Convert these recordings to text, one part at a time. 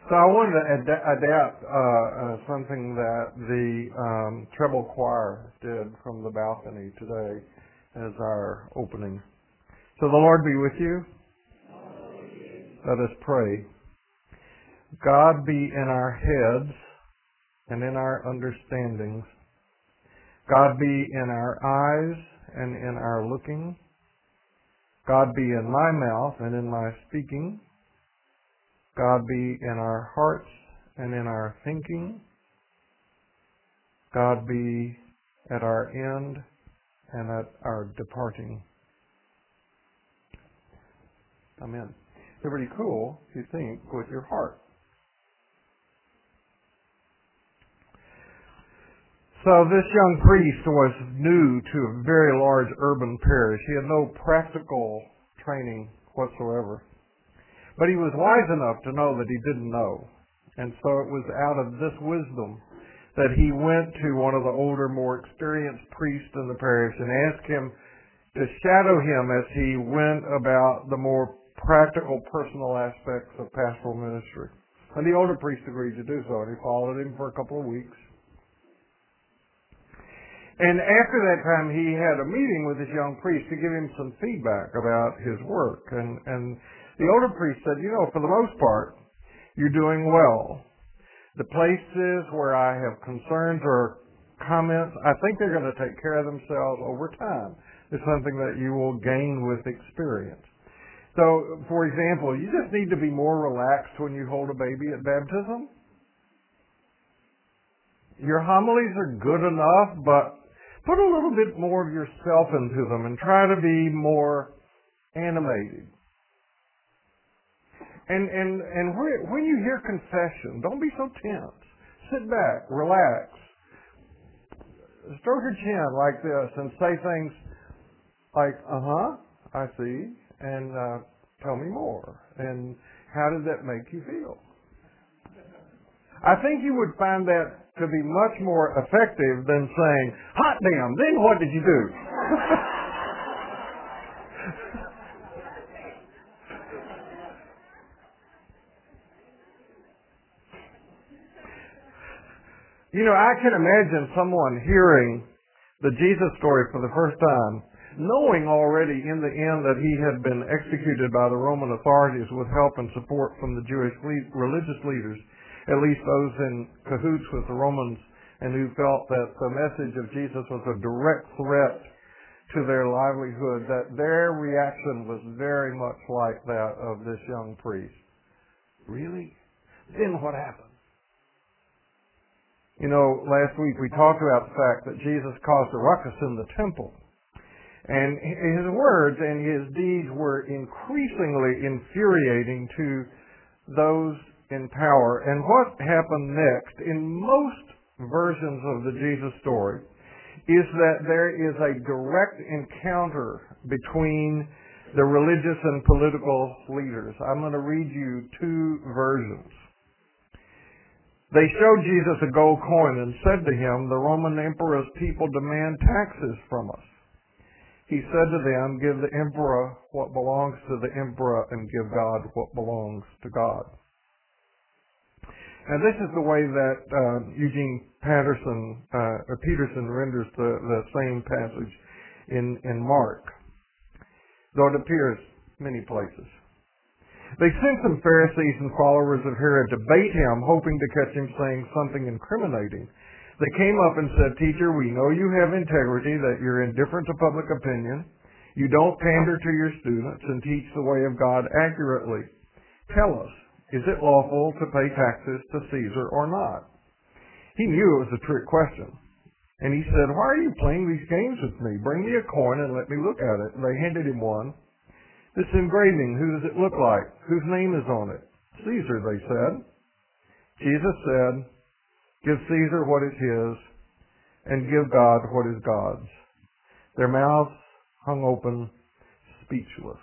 So I wanted to adapt something that the treble choir did from the balcony today as our opening. So the Lord be with you. Let us pray. God be in our heads and in our understandings. God be in our eyes and in our looking. God be in my mouth and in my speaking. God be in our hearts and in our thinking. God be at our end and at our departing. Amen. It's pretty cool if you think with your heart. So this young priest was new to a very large urban parish. He had no practical training whatsoever. But he was wise enough to know that he didn't know. And so it was out of this wisdom that he went to one of the older, more experienced priests in the parish and asked him to shadow him as he went about the more practical, personal aspects of pastoral ministry. And the older priest agreed to do so, and he followed him for a couple of weeks. And after that time, he had a meeting with this young priest to give him some feedback about his work. And the older priest said, for the most part, you're doing well. The places where I have concerns or comments, I think they're going to take care of themselves over time. It's something that you will gain with experience. So, for example, you just need to be more relaxed when you hold a baby at baptism. Your homilies are good enough, but put a little bit more of yourself into them and try to be more animated. And when you hear confession, don't be so tense. Sit back, relax, stroke your chin like this and say things like, I see, and tell me more. And how did that make you feel? I think you would find that to be much more effective than saying, hot damn, then what did you do? I can imagine someone hearing the Jesus story for the first time, knowing already in the end that he had been executed by the Roman authorities with help and support from the Jewish religious leaders, at least those in cahoots with the Romans, and who felt that the message of Jesus was a direct threat to their livelihood, that their reaction was very much like that of this young priest. Really? Then what happened? Last week we talked about the fact that Jesus caused a ruckus in the temple. And his words and his deeds were increasingly infuriating to those in power. And what happened next, in most versions of the Jesus story, is that there is a direct encounter between the religious and political leaders. I'm going to read you two versions. They showed Jesus a gold coin and said to him, "The Roman emperor's people demand taxes from us." He said to them, "Give the emperor what belongs to the emperor and give God what belongs to God." And this is the way that Eugene Peterson renders the same passage in Mark, though it appears many places. They sent some Pharisees and followers of Herod to bait him, hoping to catch him saying something incriminating. They came up and said, "Teacher, we know you have integrity, that you're indifferent to public opinion. You don't pander to your students and teach the way of God accurately. Tell us, is it lawful to pay taxes to Caesar or not?" He knew it was a trick question. And he said, "Why are you playing these games with me? Bring me a coin and let me look at it." And they handed him one. "This engraving, who does it look like? Whose name is on it?" "Caesar," they said. Jesus said, "Give Caesar what is his, and give God what is God's." Their mouths hung open, speechless.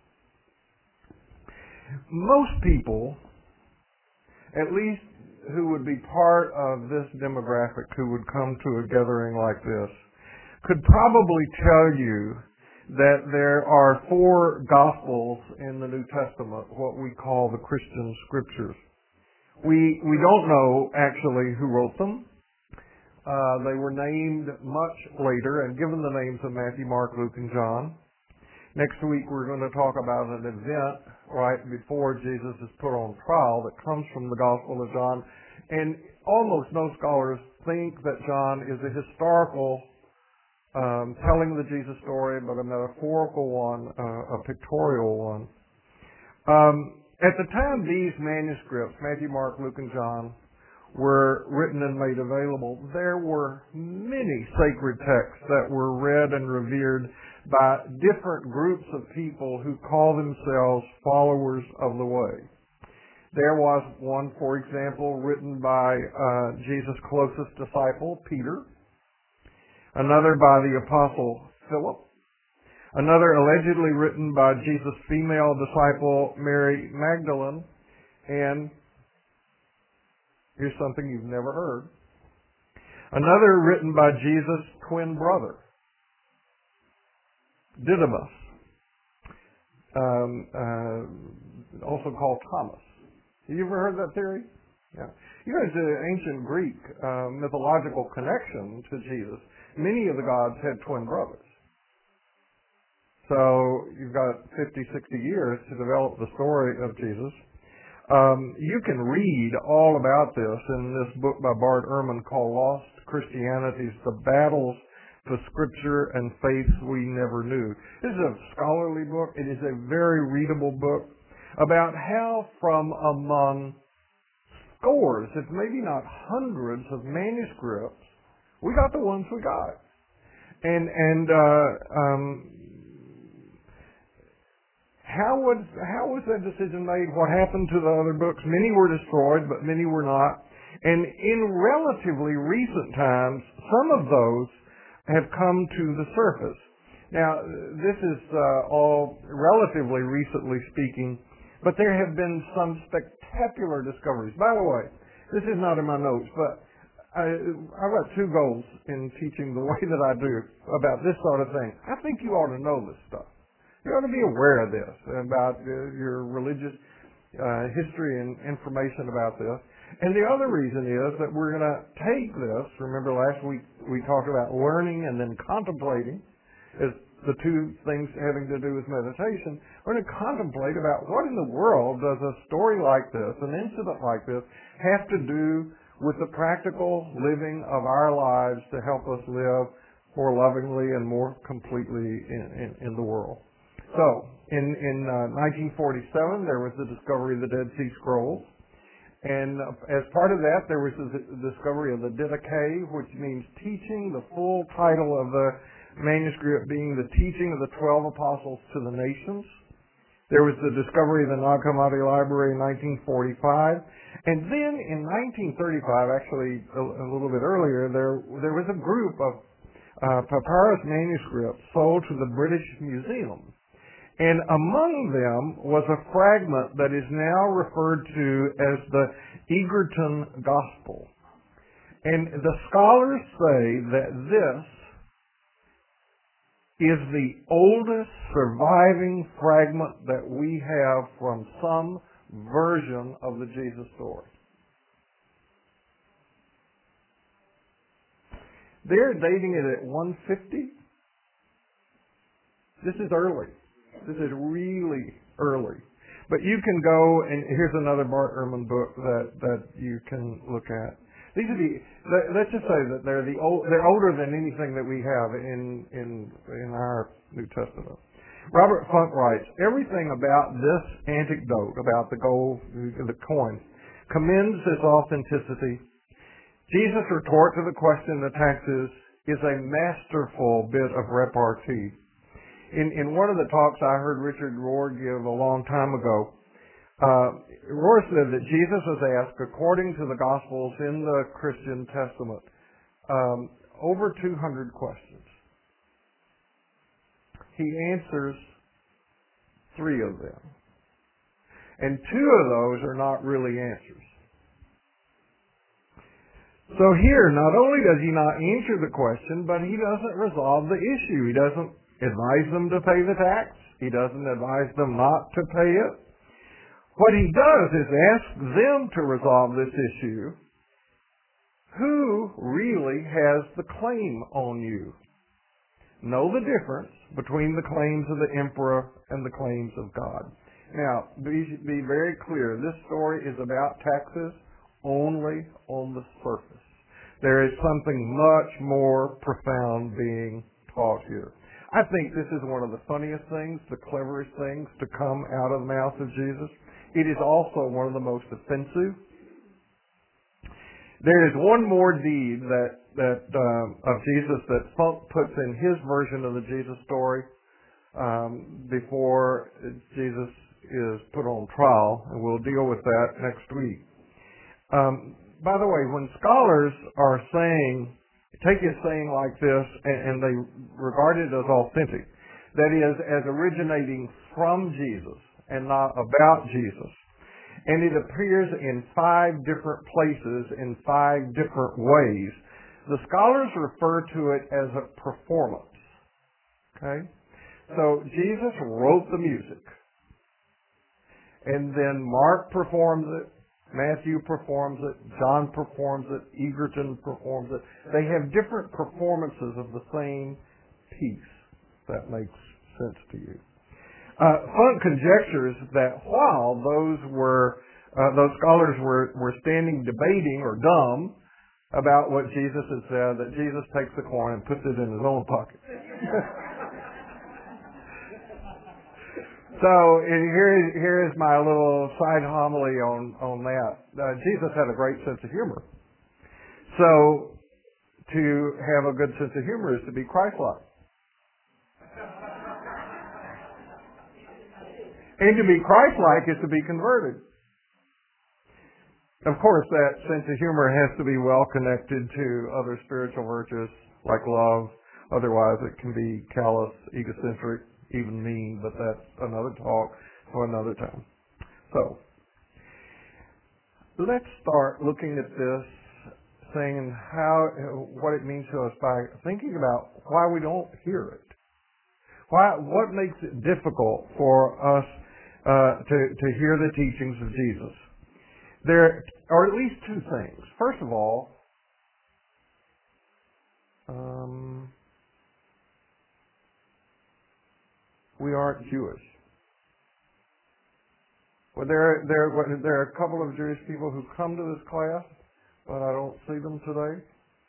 Most people, at least who would be part of this demographic, who would come to a gathering like this, could probably tell you that there are 4 Gospels in the New Testament, what we call the Christian Scriptures. We don't know actually who wrote them. They were named much later and given the names of Matthew, Mark, Luke, and John. Next week we're going to talk about an event right before Jesus is put on trial that comes from the Gospel of John. And almost no scholars think that John is a historical telling the Jesus story, but a metaphorical one, a pictorial one. At the time these manuscripts, Matthew, Mark, Luke, and John, were written and made available, there were many sacred texts that were read and revered by different groups of people who call themselves followers of the way. There was one, for example, written by Jesus' closest disciple, Peter, another by the apostle Philip, another allegedly written by Jesus' female disciple, Mary Magdalene, and here's something you've never heard, another written by Jesus' twin brother, Didymus, also called Thomas. Have you ever heard that theory? Yeah. You know, it's an ancient Greek mythological connection to Jesus. Many of the gods had twin brothers. So you've got 50, 60 years to develop the story of Jesus. You can read all about this in this book by Bart Ehrman called Lost Christianities, The Battles for Scripture and Faiths We Never Knew. This is a scholarly book. It is a very readable book about how from among scores, if maybe not hundreds of manuscripts, we got the ones we got. How was that decision made? What happened to the other books? Many were destroyed, but many were not. And in relatively recent times, some of those have come to the surface. Now, this is all relatively recently speaking, but there have been some spectacular discoveries. By the way, this is not in my notes, but I've got two goals in teaching the way that I do about this sort of thing. I think you ought to know this stuff. You ought to be aware of this, about your religious history and information about this. And the other reason is that we're going to take this. Remember last week we talked about learning and then contemplating as the two things having to do with meditation. We're going to contemplate about what in the world does a story like this, an incident like this, have to do with the practical living of our lives to help us live more lovingly and more completely in the world. So, in 1947, there was the discovery of the Dead Sea Scrolls. And as part of that, there was the discovery of the Didache, which means teaching, the full title of the manuscript being the teaching of the 12 apostles to the nations. There was the discovery of the Nag Hammadi Library in 1945. And then in 1935, actually a little bit earlier, there was a group of papyrus manuscripts sold to the British Museum. And among them was a fragment that is now referred to as the Egerton Gospel. And the scholars say that this is the oldest surviving fragment that we have from some version of the Jesus story. They're dating it at 150. This is early. This is really early. But you can go, and here's another Bart Ehrman book that you can look at. These are let's just say that they're older than anything that we have in our New Testament. Robert Funk writes, everything about this anecdote, about the gold, the coin, commends its authenticity. Jesus' retort to the question of the taxes is a masterful bit of repartee. In one of the talks I heard Richard Rohr give a long time ago, Rohr said that Jesus was asked, according to the Gospels in the Christian Testament, over 200 questions. He answers 3 of them. And 2 of those are not really answers. So here, not only does he not answer the question, but he doesn't resolve the issue. He doesn't advise them to pay the tax. He doesn't advise them not to pay it. What he does is ask them to resolve this issue. Who really has the claim on you? Know the difference between the claims of the emperor and the claims of God. Now, be very clear. This story is about taxes only on the surface. There is something much more profound being taught here. I think this is one of the funniest things, the cleverest things to come out of the mouth of Jesus. It is also one of the most offensive. There is one more deed of Jesus that Funk puts in his version of the Jesus story before Jesus is put on trial, and we'll deal with that next week. By the way, when scholars are take a saying like this and they regard it as authentic, that is, as originating from Jesus and not about Jesus, and it appears in 5 different places in 5 different ways, the scholars refer to it as a performance. Okay? So Jesus wrote the music, and then Mark performs it, Matthew performs it, John performs it, Egerton performs it. They have different performances of the same piece. If that makes sense to you. Funk conjectures that while those scholars were standing debating or dumb about what Jesus had said, that Jesus takes the coin and puts it in his own pocket. So here is my little side homily on that. Jesus had a great sense of humor. So to have a good sense of humor is to be Christ-like. And to be Christ-like is to be converted. Of course, that sense of humor has to be well connected to other spiritual virtues like love. Otherwise, it can be callous, egocentric, even mean, but that's another talk for another time. So, let's start looking at this, saying what it means to us by thinking about why we don't hear it. What makes it difficult for us to hear the teachings of Jesus? There are at least 2 things. First of all, we aren't Jewish. Well, there are a couple of Jewish people who come to this class, but I don't see them today.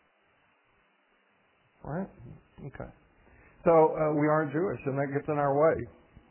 Right? Okay. So we aren't Jewish, and that gets in our way.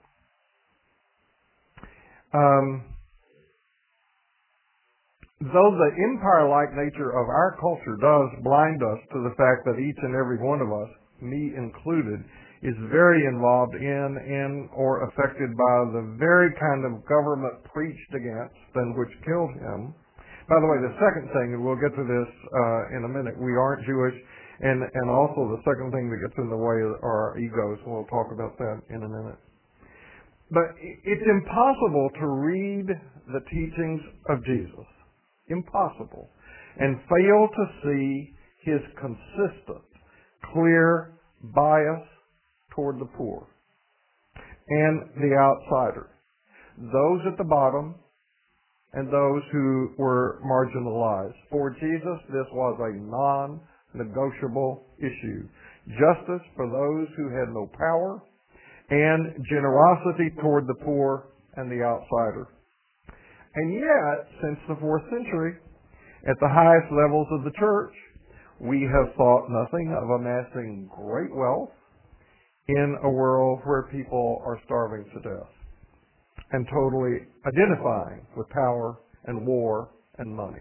Though the empire-like nature of our culture does blind us to the fact that each and every one of us, me included, is very involved in or affected by the very kind of government preached against and which killed him. By the way, the second thing, and we'll get to this in a minute, we aren't Jewish, and also the second thing that gets in the way are our egos, and we'll talk about that in a minute. But it's impossible to read the teachings of Jesus, impossible, and fail to see his consistent, clear bias toward the poor and the outsider, those at the bottom and those who were marginalized. For Jesus, this was a non-negotiable issue. Justice for those who had no power and generosity toward the poor and the outsider. And yet, since the 4th century, at the highest levels of the church, we have thought nothing of amassing great wealth in a world where people are starving to death and totally identifying with power and war and money.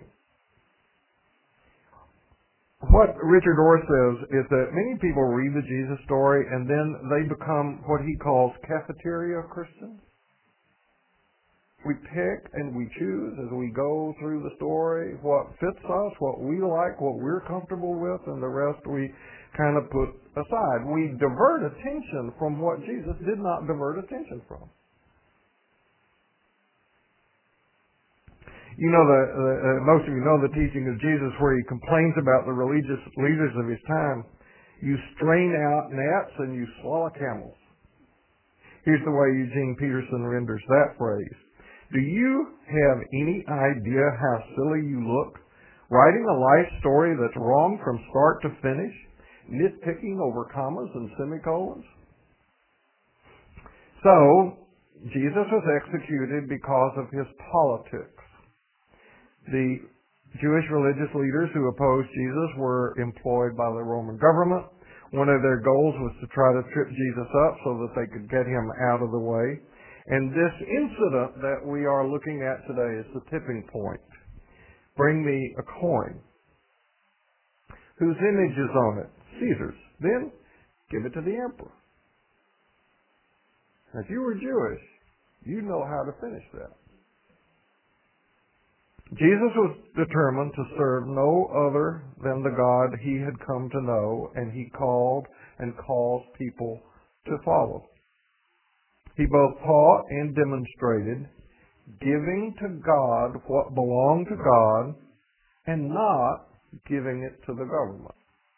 What Richard Orr says is that many people read the Jesus story and then they become what he calls cafeteria Christians. We pick and we choose as we go through the story what fits us, what we like, what we're comfortable with, and the rest we kind of put aside. We divert attention from what Jesus did not divert attention from. You know, most of you know the teaching of Jesus where he complains about the religious leaders of his time. You strain out gnats and you swallow camels. Here's the way Eugene Peterson renders that phrase. Do you have any idea how silly you look? Writing a life story that's wrong from start to finish? Nitpicking over commas and semicolons? So, Jesus was executed because of his politics. The Jewish religious leaders who opposed Jesus were employed by the Roman government. One of their goals was to try to trip Jesus up so that they could get him out of the way. And this incident that we are looking at today is the tipping point. Bring me a coin. Whose image is on it? Caesar's. Then give it to the emperor. If you were Jewish, you know how to finish that. Jesus was determined to serve no other than the God he had come to know, and he called and calls people to follow. He both taught and demonstrated giving to God what belonged to God and not giving it to the government.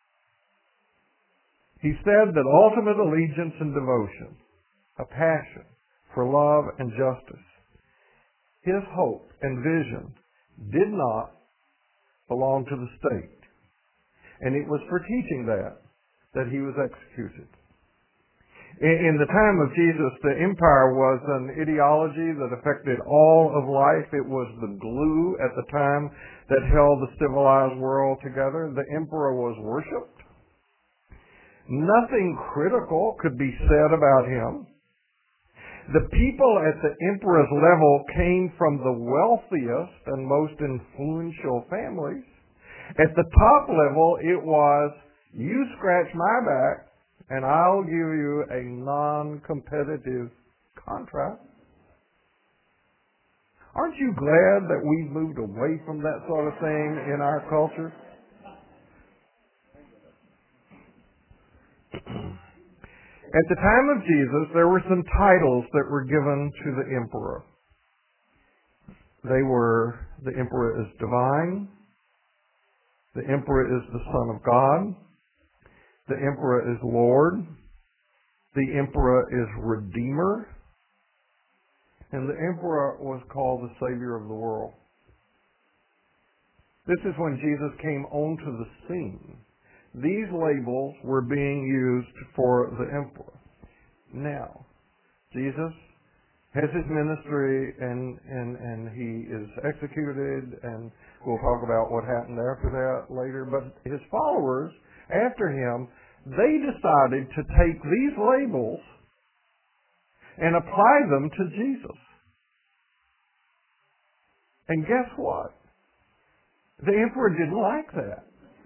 He said that ultimate allegiance and devotion, a passion for love and justice, his hope and vision did not belong to the state. And it was for teaching that he was executed. In the time of Jesus, the empire was an ideology that affected all of life. It was the glue at the time that held the civilized world together. The emperor was worshipped. Nothing critical could be said about him. The people at the emperor's level came from the wealthiest and most influential families. At the top level, it was, you scratch my back, and I'll give you a non-competitive contract. Aren't you glad that we've moved away from that sort of thing in our culture? At the time of Jesus, there were some titles that were given to the emperor. They were, the emperor is divine, the emperor is the Son of God, the emperor is Lord, the emperor is Redeemer, and the emperor was called the Savior of the world. This is when Jesus came onto the scene. These labels were being used for the emperor. Now, Jesus has his ministry and he is executed, and we'll talk about what happened after that later. But his followers, after him, they decided to take these labels and apply them to Jesus. And guess what? The emperor didn't like that.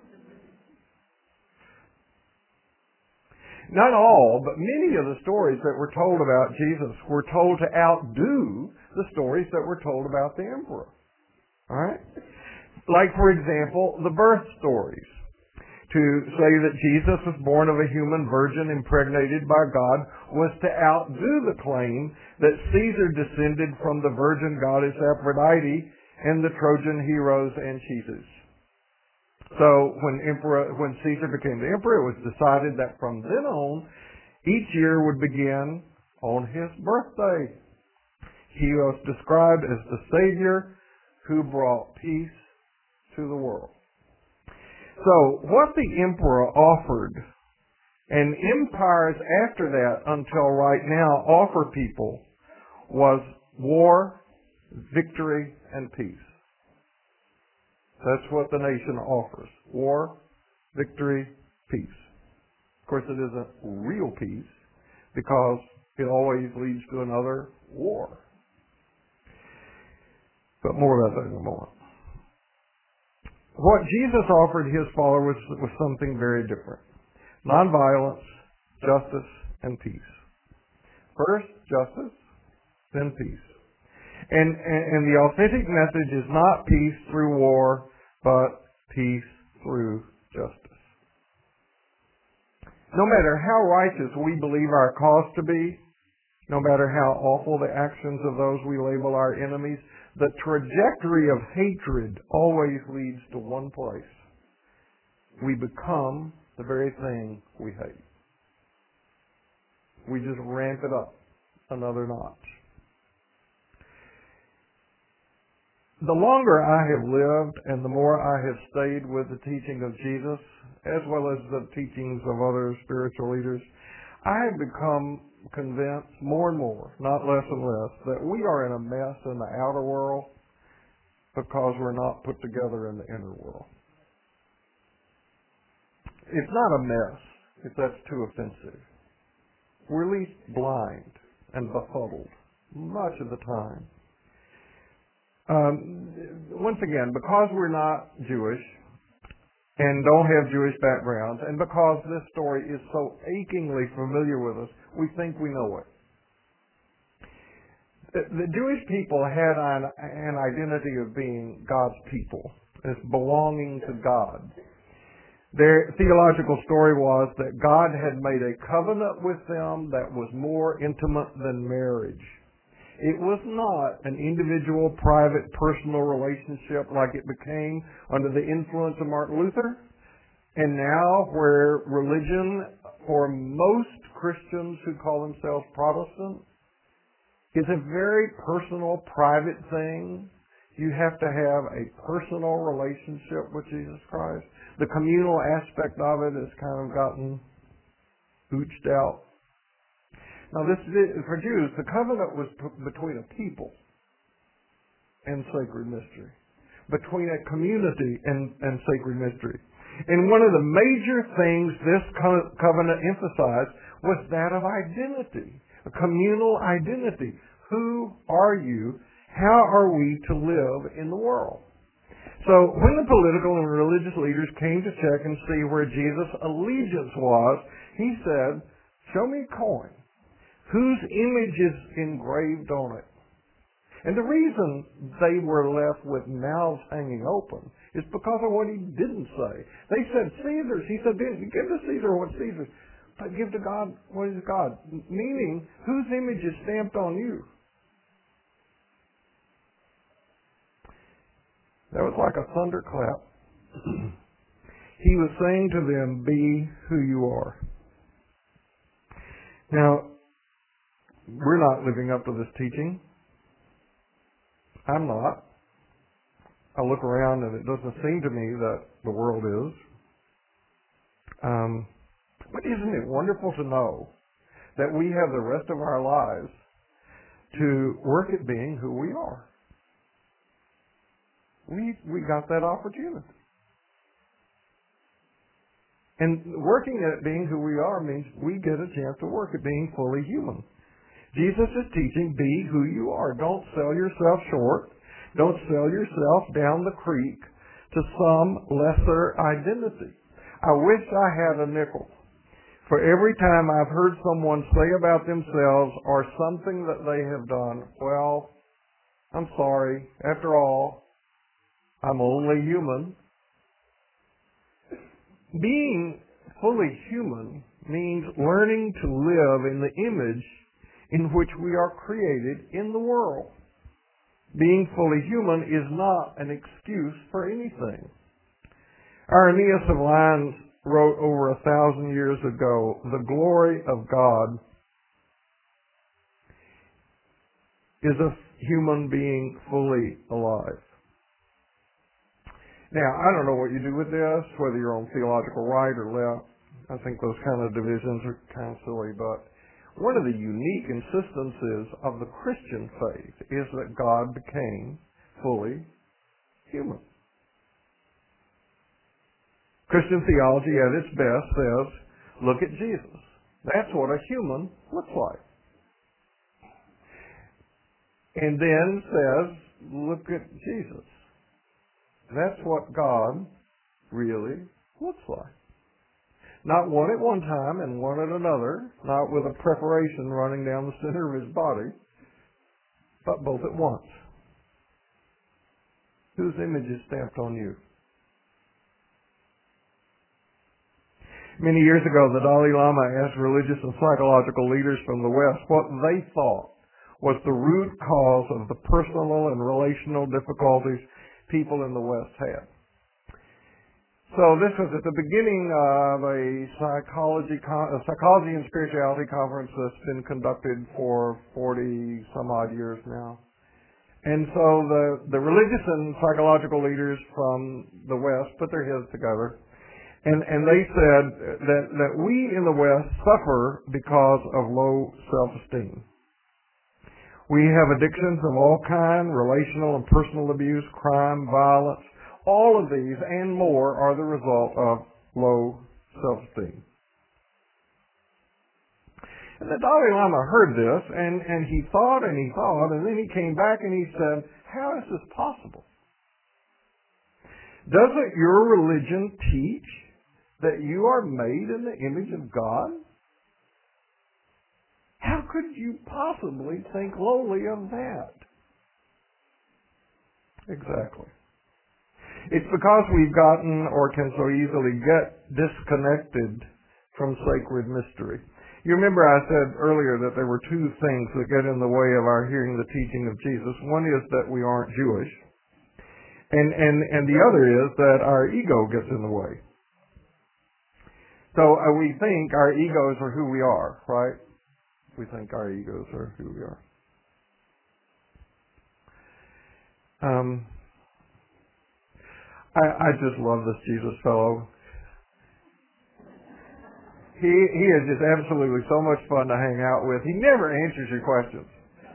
Not all, but many of the stories that were told about Jesus were told to outdo the stories that were told about the emperor. All right? Like, for example, the birth stories. To say that Jesus was born of a human virgin impregnated by God was to outdo the claim that Caesar descended from the virgin goddess Aphrodite and the Trojan heroes Anchises. So when Caesar became the emperor, it was decided that from then on, each year would begin on his birthday. He was described as the Savior who brought peace to the world. So what the emperor offered, and empires after that until right now offer people, was war, victory, and peace. That's what the nation offers. War, victory, peace. Of course, it isn't real peace because it always leads to another war. But more about that in a moment. What Jesus offered his followers was something very different. Nonviolence, justice, and peace. First, justice, then peace. And the authentic message is not peace through war, but peace through justice. No matter how righteous we believe our cause to be, no matter how awful the actions of those we label our enemies, the trajectory of hatred always leads to one place. We become the very thing we hate. We just ramp it up another notch. The longer I have lived and the more I have stayed with the teaching of Jesus, as well as the teachings of other spiritual leaders, I have become convinced more and more, not less and less, that we are in a mess in the outer world because we're not put together in the inner world. It's not a mess if that's too offensive. We're at least blind and befuddled much of the time. Once again, because we're not Jewish and don't have Jewish backgrounds, and because this story is so achingly familiar with us, we think we know it. The Jewish people had an identity of being God's people, as belonging to God. Their theological story was that God had made a covenant with them that was more intimate than marriage. It was not an individual, private, personal relationship like it became under the influence of Martin Luther. And now where religion, for most Christians who call themselves Protestant, is a very personal, private thing. You have to have a personal relationship with Jesus Christ. The communal aspect of it has kind of gotten ooched out. Now, for Jews, the covenant was between a people and sacred mystery, between a community and sacred mystery. And one of the major things this covenant emphasized was that of identity, a communal identity. Who are you? How are we to live in the world? So when the political and religious leaders came to check and see where Jesus' allegiance was, he said, "Show me a coin. Whose image is engraved on it?" And the reason they were left with mouths hanging open is because of what he didn't say. They said Caesar's. He said, "Give to Caesar what's Caesar's, but give to God what is God." Meaning, whose image is stamped on you? That was like a thunderclap. He was saying to them, "Be who you are." Now, we're not living up to this teaching. I'm not. I look around and it doesn't seem to me that the world is. But isn't it wonderful to know that we have the rest of our lives to work at being who we are? We got that opportunity. And working at being who we are means we get a chance to work at being fully human. Jesus is teaching, be who you are. Don't sell yourself short. Don't sell yourself down the creek to some lesser identity. I wish I had a nickel for every time I've heard someone say about themselves or something that they have done, "Well, I'm sorry. After all, I'm only human." Being fully human means learning to live in the image in which we are created in the world. Being fully human is not an excuse for anything. Irenaeus of Lyons wrote over 1,000 years ago, "The glory of God is a human being fully alive." Now, I don't know what you do with this, whether you're on theological right or left. I think those kind of divisions are kind of silly, but one of the unique insistences of the Christian faith is that God became fully human. Christian theology at its best says, look at Jesus. That's what a human looks like. And then says, look at Jesus. That's what God really looks like. Not one at one time and one at another, not with a preparation running down the center of his body, but both at once. Whose image is stamped on you? Many years ago, the Dalai Lama asked religious and psychological leaders from the West what they thought was the root cause of the personal and relational difficulties people in the West had. So this was at the beginning of a psychology and spirituality conference that's been conducted for 40 some odd years now. And so the religious and psychological leaders from the West put their heads together, and they said that we in the West suffer because of low self-esteem. We have addictions of all kinds, relational and personal abuse, crime, violence. All of these and more are the result of low self-esteem. And the Dalai Lama heard this, and he thought, and then he came back and he said, how is this possible? Doesn't your religion teach that you are made in the image of God? How could you possibly think lowly of that? Exactly. It's because we've gotten or can so easily get disconnected from sacred mystery. You remember I said earlier that there were two things that get in the way of our hearing the teaching of Jesus. One is that we aren't Jewish, and the other is that our ego gets in the way. So we think our egos are who we are, right? We think our egos are who we are. I just love this Jesus fellow. He is just absolutely so much fun to hang out with. He never answers your questions.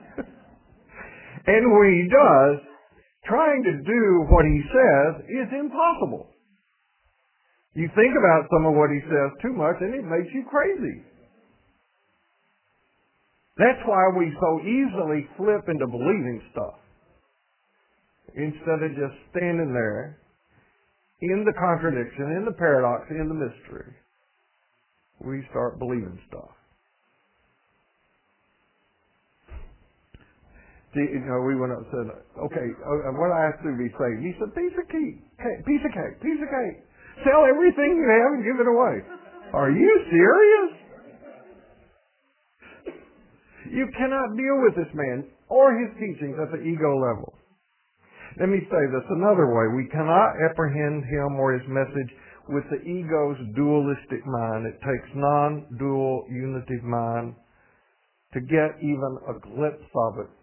And when he does, trying to do what he says is impossible. You think about some of what he says too much and it makes you crazy. That's why we so easily flip into believing stuff instead of just standing there in the contradiction, in the paradox, in the mystery. We start believing stuff. We went up and said, okay, what I asked to be saved? He said, piece of cake. Sell everything you have and give it away. Are you serious? You cannot deal with this man or his teachings at the ego level. Let me say this another way. We cannot apprehend him or his message with the ego's dualistic mind. It takes non-dual unitive mind to get even a glimpse of it.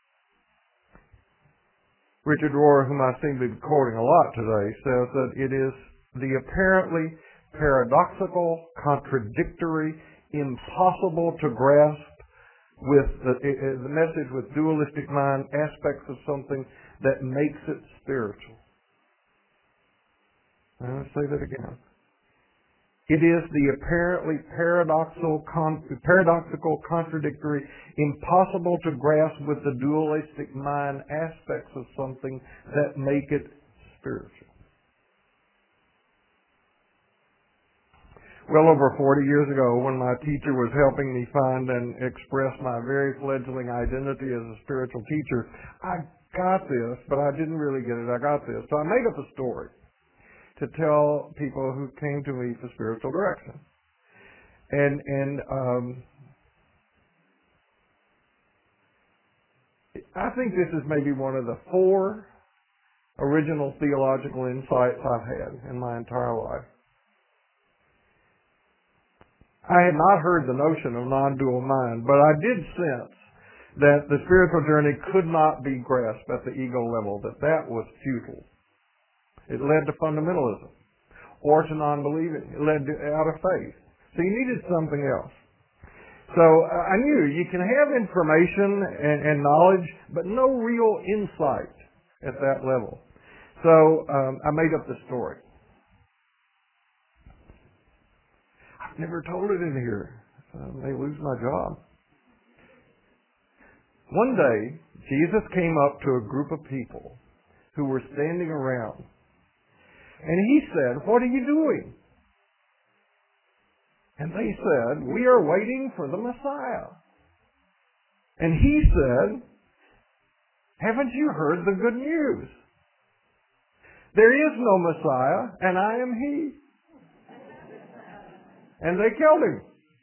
Richard Rohr, whom I seem to be quoting a lot today, says that it is the apparently paradoxical, contradictory, impossible to grasp with the message with dualistic mind aspects of something that makes it spiritual. I'll say that again. It is the apparently paradoxical, contradictory, impossible to grasp with the dualistic mind aspects of something that make it spiritual. Well over 40 years ago, when my teacher was helping me find and express my very fledgling identity as a spiritual teacher, I got this, but I didn't really get it. I got this. So I made up a story to tell people who came to me for spiritual direction. And I think this is maybe one of the 4 original theological insights I've had in my entire life. I had not heard the notion of non-dual mind, but I did sense that the spiritual journey could not be grasped at the ego level, that was futile. It led to fundamentalism or to non-believing. It led to out of faith. So you needed something else. So I knew you can have information and knowledge, but no real insight at that level. So I made up the story. I've never told it in here. I may lose my job. One day, Jesus came up to a group of people who were standing around. And he said, "What are you doing?" And they said, "We are waiting for the Messiah." And he said, "Haven't you heard the good news? There is no Messiah, and I am he." And they killed him.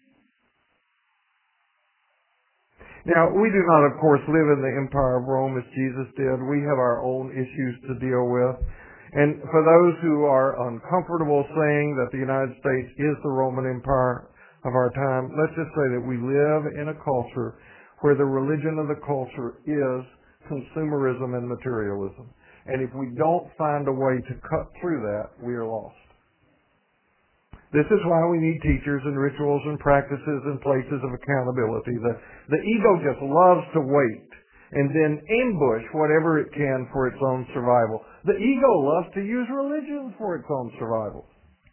Now, we do not, of course, live in the Empire of Rome as Jesus did. We have our own issues to deal with. And for those who are uncomfortable saying that the United States is the Roman Empire of our time, let's just say that we live in a culture where the religion of the culture is consumerism and materialism. And if we don't find a way to cut through that, we are lost. This is why we need teachers and rituals and practices and places of accountability. The ego just loves to wait and then ambush whatever it can for its own survival. The ego loves to use religion for its own survival.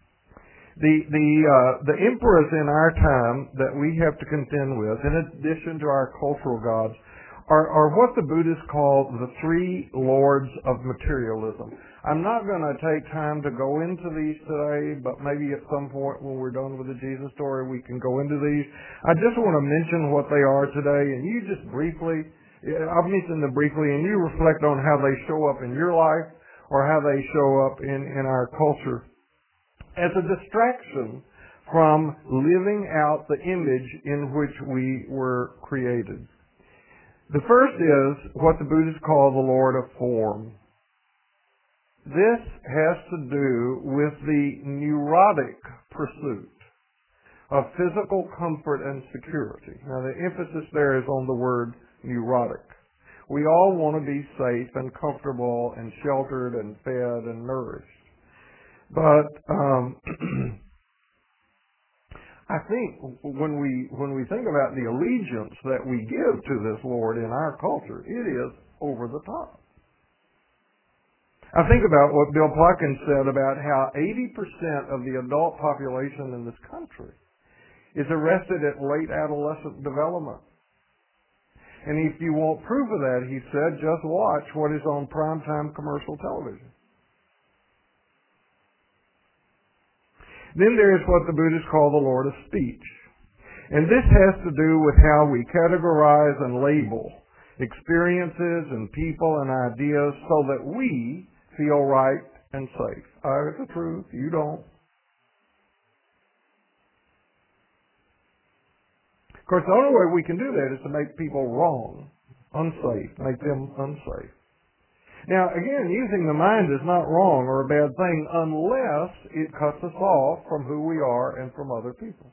The emperors in our time that we have to contend with, in addition to our cultural gods, are what the Buddhists call the three lords of materialism. I'm not going to take time to go into these today, but maybe at some point when we're done with the Jesus story, we can go into these. I just want to mention what they are today, and you just briefly, I'll mention them briefly, and you reflect on how they show up in your life or how they show up in our culture as a distraction from living out the image in which we were created. The first is what the Buddhists call the Lord of Form. This has to do with the neurotic pursuit of physical comfort and security. Now, the emphasis there is on the word neurotic. We all want to be safe and comfortable and sheltered and fed and nourished. But I think when we think about the allegiance that we give to this Lord in our culture, it is over the top. I think about what Bill Plotkin said about how 80% of the adult population in this country is arrested at late adolescent development. And if you want proof of that, he said, just watch what is on primetime commercial television. Then there is what the Buddhists call the Lord of Speech. And this has to do with how we categorize and label experiences and people and ideas so that we feel right and safe. It's the truth. You don't. Of course, the only way we can do that is to make people wrong, unsafe, make them unsafe. Now, again, using the mind is not wrong or a bad thing unless it cuts us off from who we are and from other people.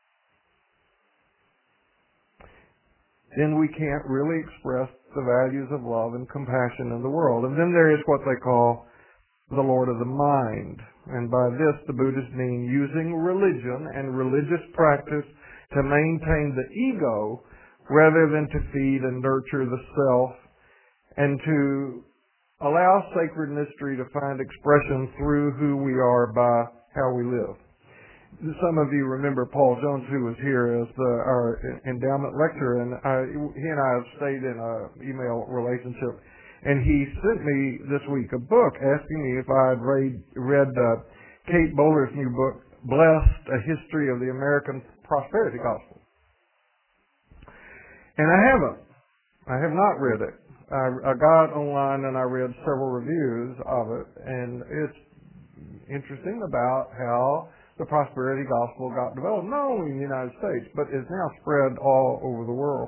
Then we can't really express the values of love and compassion in the world. And then there is what they call the Lord of the Mind. And by this, the Buddhists mean using religion and religious practice to maintain the ego rather than to feed and nurture the self and to allow sacred mystery to find expression through who we are by how we live. Some of you remember Paul Jones, who was here as our endowment lecturer, and he and I have stayed in an email relationship. And he sent me this week a book asking me if I had read Kate Bowler's new book, Blessed, A History of the American Prosperity Gospel. And I haven't. I have not read it. I got online and I read several reviews of it, and it's interesting about how the prosperity gospel got developed, not only in the United States, but is now spread all over the world.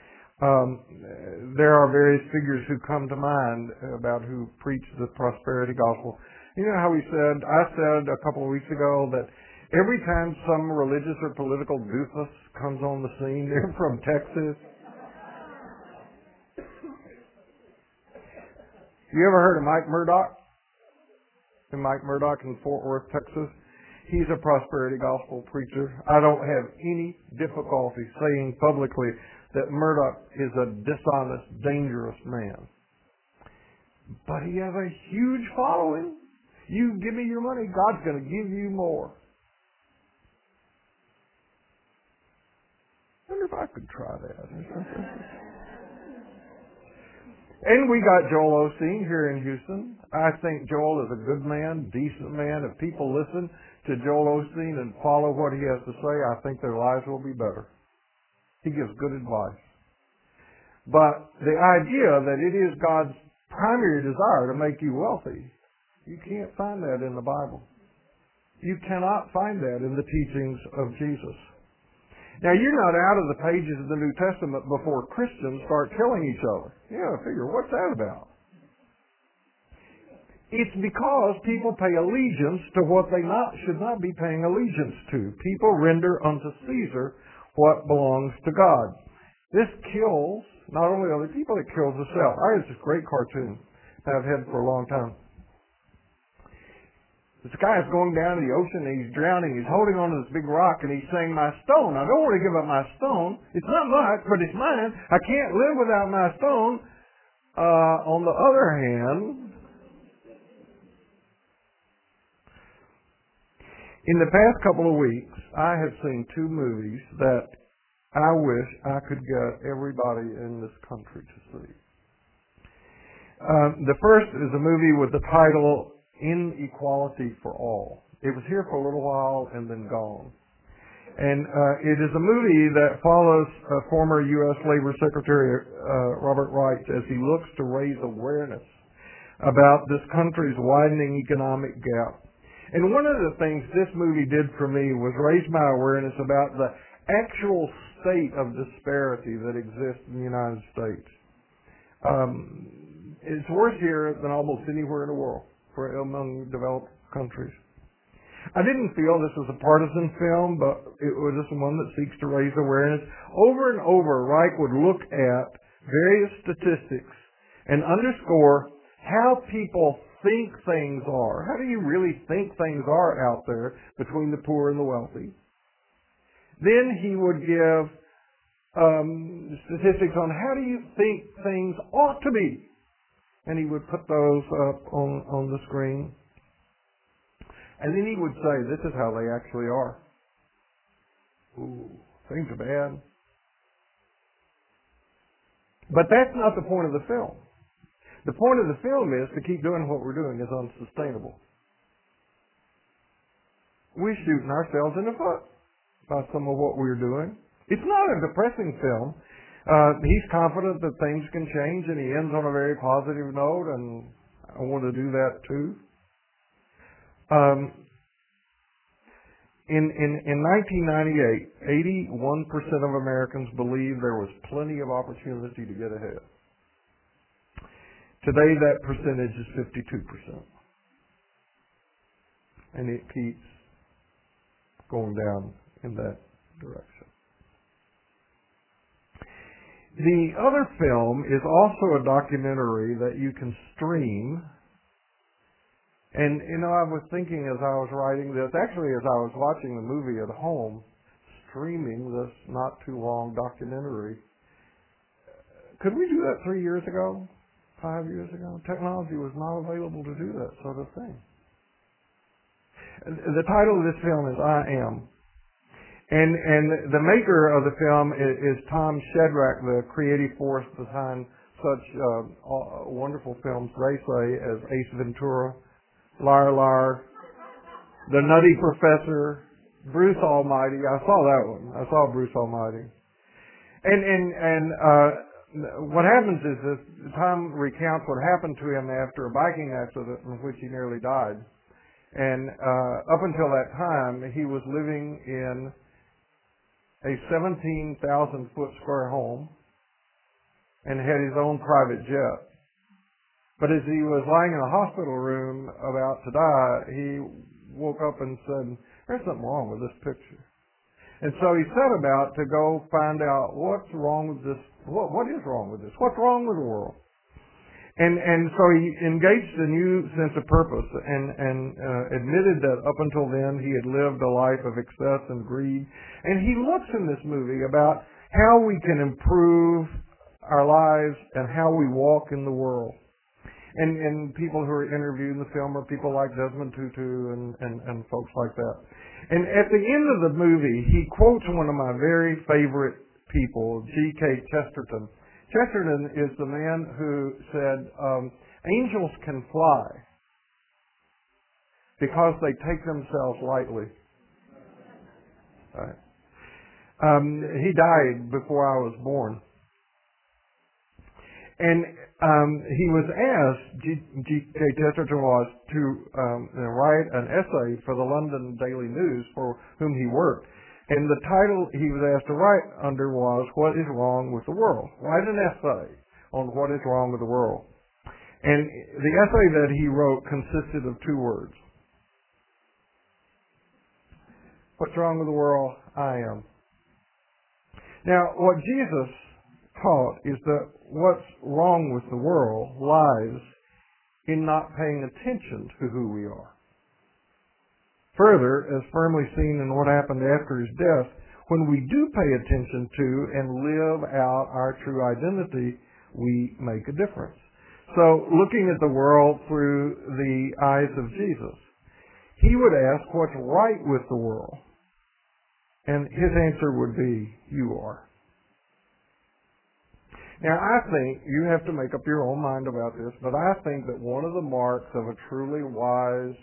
There are various figures who come to mind about who preach the prosperity gospel. You know how I said a couple of weeks ago that every time some religious or political doofus comes on the scene, they're from Texas. You ever heard of Mike Murdoch? Mike Murdoch in Fort Worth, Texas. He's a prosperity gospel preacher. I don't have any difficulty saying publicly that Murdoch is a dishonest, dangerous man. But he has a huge following. You give me your money, God's going to give you more. I wonder if I could try that. And we got Joel Osteen here in Houston. I think Joel is a good man, decent man. If people listen to Joel Osteen and follow what he has to say, I think their lives will be better. He gives good advice. But the idea that it is God's primary desire to make you wealthy, you can't find that in the Bible. You cannot find that in the teachings of Jesus. Now, you're not out of the pages of the New Testament before Christians start killing each other. Yeah, I figure, what's that about? It's because people pay allegiance to what they should not be paying allegiance to. People render unto Caesar what belongs to God. This kills not only other people, it kills itself. It's this great cartoon that I've had for a long time. This guy's going down to the ocean and he's drowning. He's holding onto this big rock and he's saying, "My stone. I don't want to give up my stone. It's not much, but it's mine. I can't live without my stone." On the other hand, in the past couple of weeks, I have seen two movies that I wish I could get everybody in this country to see. The first is a movie with the title Inequality for All. It was here for a little while and then gone. And it is a movie that follows former U.S. Labor Secretary Robert Reich as he looks to raise awareness about this country's widening economic gap. And one of the things this movie did for me was raise my awareness about the actual state of disparity that exists in the United States. It's worse here than almost anywhere in the world among developed countries. I didn't feel this was a partisan film, but it was just one that seeks to raise awareness. Over and over, Reich would look at various statistics and underscore how people think things are. How do you really think things are out there between the poor and the wealthy? Then he would give statistics on how do you think things ought to be. And he would put those up on the screen. And then he would say, this is how they actually are. Ooh, things are bad. But that's not the point of the film. The point of the film is to keep doing what we're doing is unsustainable. We're shooting ourselves in the foot by some of what we're doing. It's not a depressing film. He's confident that things can change, and he ends on a very positive note, and I want to do that too. In 1998, 81% of Americans believed there was plenty of opportunity to get ahead. Today, that percentage is 52%. And it keeps going down in that direction. The other film is also a documentary that you can stream. And, I was thinking as I was writing this, actually as I was watching the movie at home, streaming this not too long documentary. Could we do that 3 years ago? 5 years ago? Technology was not available to do that sort of thing. The title of this film is I Am. And the maker of the film is Tom Shadrack, the creative force behind such wonderful films, they say, as Ace Ventura, Liar Liar, The Nutty Professor, Bruce Almighty. I saw that one. I saw Bruce Almighty. And what happens is that Tom recounts what happened to him after a biking accident in which he nearly died. And up until that time, he was living in a 17,000-foot square home and had his own private jet. But as he was lying in a hospital room about to die, he woke up and said, there's something wrong with this picture. And so he set about to go find out what's wrong with this, what is wrong with this, what's wrong with the world. And so he engaged a new sense of purpose and admitted that up until then he had lived a life of excess and greed. And he looks in this movie about how we can improve our lives and how we walk in the world. And people who are interviewed in the film are people like Desmond Tutu and folks like that. And at the end of the movie, he quotes one of my very favorite people, G.K. Chesterton. Chesterton is the man who said, angels can fly because they take themselves lightly. Right. He died before I was born. And he was asked, G.K. Chesterton was, to write an essay for the London Daily News for whom he worked. And the title he was asked to write under was, What is Wrong with the World? Write an essay on what is wrong with the world. And the essay that he wrote consisted of 2 words. What's wrong with the world? I am. Now, what Jesus taught is that what's wrong with the world lies in not paying attention to who we are. Further, as firmly seen in what happened after his death, when we do pay attention to and live out our true identity, we make a difference. So, looking at the world through the eyes of Jesus, he would ask, what's right with the world? And his answer would be, you are. Now, I think you have to make up your own mind about this, but I think that one of the marks of a truly wise,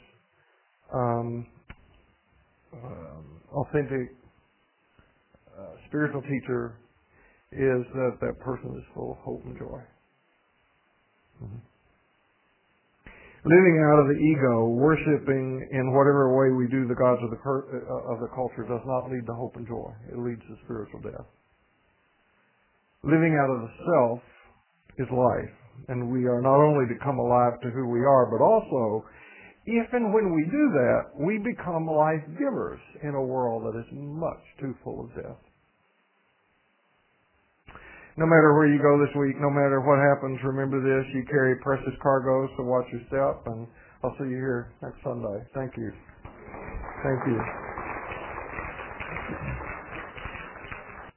authentic spiritual teacher is that that person is full of hope and joy. Mm-hmm. Living out of the ego, worshiping in whatever way we do the gods of the culture does not lead to hope and joy. It leads to spiritual death. Living out of the self is life, and we are not only to come alive to who we are, but also, if and when we do that, we become life givers in a world that is much too full of death. No matter where you go this week, no matter what happens, remember this: you carry precious cargoes, so watch your step, and I'll see you here next Sunday. Thank you. Thank you.